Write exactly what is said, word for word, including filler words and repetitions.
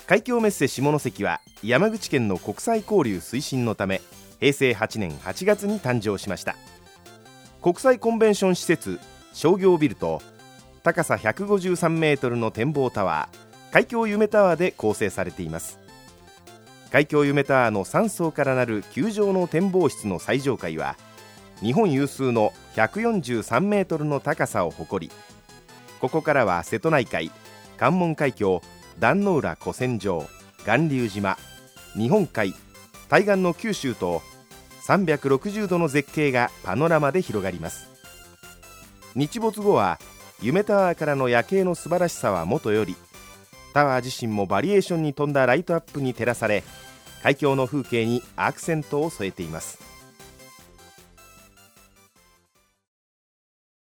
海峡メッセ下関は山口県の国際交流推進のためへいせいはちねんはちがつに誕生しました。国際コンベンション施設、商業ビルと高さひゃくごじゅうさんメートルの展望タワー、海峡夢タワーで構成されています。海峡夢タワーのさん層からなる球状の展望室の最上階は日本有数のひゃくよんじゅうさんメートルの高さを誇り、ここからは瀬戸内海、関門海峡、壇ノ浦古戦場、巌流島、日本海、対岸の九州とさんびゃくろくじゅうどの絶景がパノラマで広がります。日没後は夢タワーからの夜景の素晴らしさはもとより、タワー自身もバリエーションに富んだライトアップに照らされ、海峡の風景にアクセントを添えています。